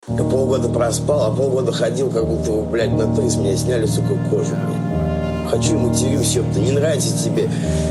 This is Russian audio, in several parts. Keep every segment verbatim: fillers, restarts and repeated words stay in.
Я полгода проспал, а полгода ходил, как будто, блядь, на то из меня сняли, сука, кожу, блядь. Хочу и матерюсь, ёпта, не нравится тебе.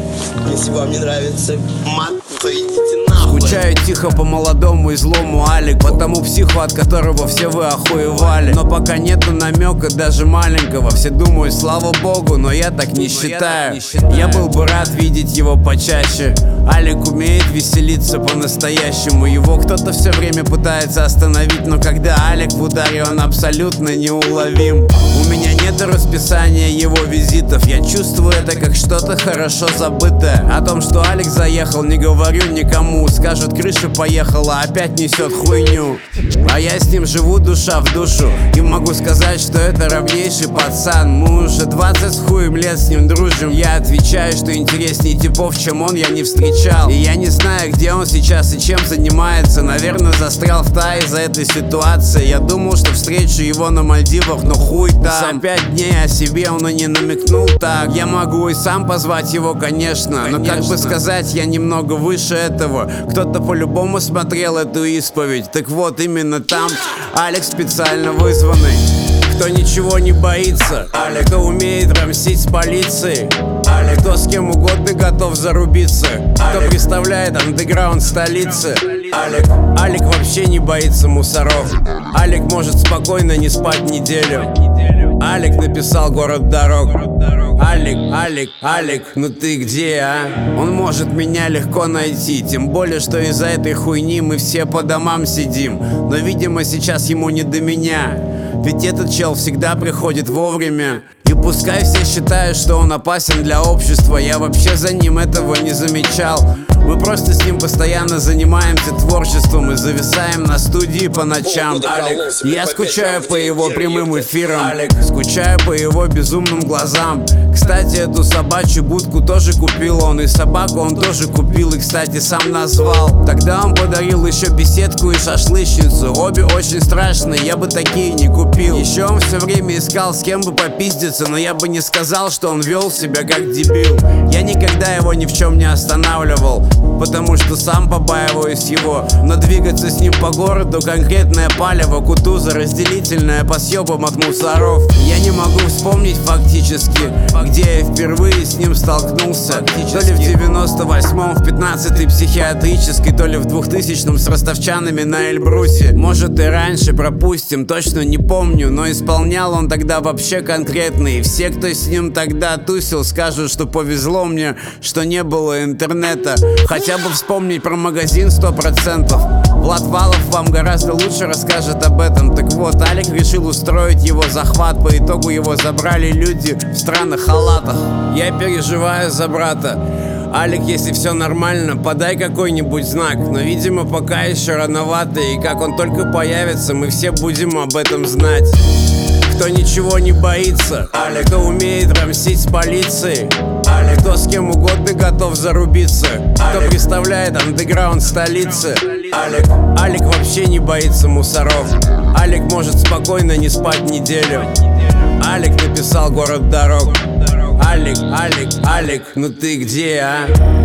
Если вам не нравится мат, то идите нахуй. Скучаю тихо по молодому и злому Алику, по тому психу, от которого все вы охуевали. Но пока нету намека даже маленького, все думают, слава богу, но я так не считаю. Я был бы рад видеть его почаще. Алик умеет веселиться по-настоящему. Его кто-то все время пытается остановить, но когда Алик в ударе, он абсолютно неуловим. У меня нет расписания его визитов, я чувствую это как что-то хорошо забытое. О том, что Алик заехал, не говорю никому. Скажут, крыша поехала, опять несет хуйню. А я с ним живу душа в душу, и могу сказать, что это равнейший пацан. Мы уже двадцать с хуем лет с ним дружим. Я отвечаю, что интереснее типов, чем он, я не встречал. И я не знаю, где он сейчас и чем занимается. Наверное, застрял в Тае из-за этой ситуации. Я думал, что встречу его на Мальдивах, но хуй там. За пять дней о себе он и не намекнул так. Я могу и сам позвать его, конечно, но как бы сказать, я немного выше этого. Кто-то по-любому смотрел эту исповедь. Так вот, именно там Алик специально вызванный. Кто ничего не боится, Алик, кто умеет рамсить с полицией, Алик, кто с кем угодно готов зарубиться, кто представляет андеграунд столицы. Алик, Алик вообще не боится мусоров. Алик может спокойно не спать неделю. Алик написал город дорог. Алик, Алик, Алик, ну ты где, а? Он может меня легко найти, тем более, что из-за этой хуйни мы все по домам сидим. Но, видимо, сейчас ему не до меня, ведь этот чел всегда приходит вовремя. И пускай все считают, что он опасен для общества, я вообще за ним этого не замечал. Мы просто с ним постоянно занимаемся творчеством и зависаем на студии по ночам. Алик, я скучаю по его прямым эфирам. Алик, скучаю по его безумным глазам. Кстати, эту собачью будку тоже купил он, и собаку он тоже купил, и, кстати, сам назвал. Тогда он подарил еще беседку и шашлычницу. Обе очень страшные, я бы такие не купил. Еще он все время искал, с кем бы попиздиться, но я бы не сказал, что он вел себя как дебил. Я никогда его ни в чем не останавливал, потому что сам побаиваюсь его. Но двигаться с ним по городу — конкретное палево, кутуза разделительная по съебам от мусоров. Я не могу вспомнить фактически, где я впервые с ним столкнулся. То ли в девяносто восьмом в пятнадцатой психиатрической, то ли в двухтысячном с ростовчанами на Эльбрусе. Может и раньше, пропустим, точно не помню. Но исполнял он тогда вообще конкретно, и все, кто с ним тогда тусил, скажут, что повезло мне, что не было интернета. Хотя бы вспомнить про магазин сто процентов. Влад Валов вам гораздо лучше расскажет об этом. Так вот, Алик решил устроить его захват. По итогу его забрали люди в странных халатах. Я переживаю за брата. Алик, если все нормально, подай какой-нибудь знак. Но, видимо, пока еще рановато, и как он только появится, мы все будем об этом знать. Кто ничего не боится, Алик, кто умеет рамсить с полицией, Алик, кто с кем угодно готов зарубиться, кто представляет андеграунд столицы. Алик, Алик вообще не боится мусоров. Алик может спокойно не спать неделю. Алик написал город дорог. Алик, Алик, Алик, ну ты где, а?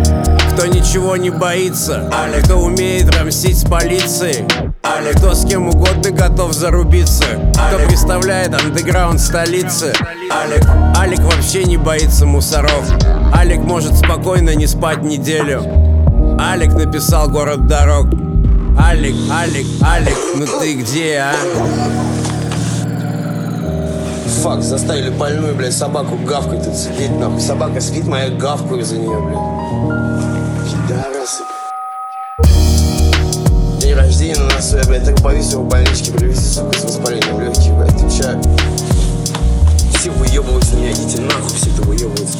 Кто ничего не боится, Алик, кто умеет рамсить с полицией, Алик, кто с кем угодно готов зарубиться, кто представляет андеграунд столицы. Алик, Алик вообще не боится мусоров. Алик может спокойно не спать неделю. Алик написал город дорог. Алик, Алик, Алик, ну ты где, а? Фак, заставили больную, блядь, собаку гавкать тут сидеть, нахуй. Собака спит, моя гавкаю за нее, блядь. Пидорасы. День рождения на носу, я, блядь, так боюсь его в больничке привезти, сука, с воспалением легких, блядь, отвечаю. Все выебываются меня, идите нахуй, все это выебываются.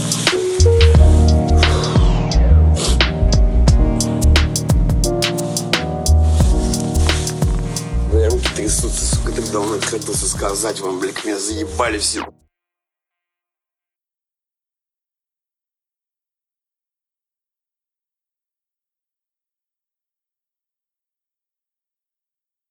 Бля, руки трясутся, сука, так давно хотелось сказать вам, блядь, меня заебали все.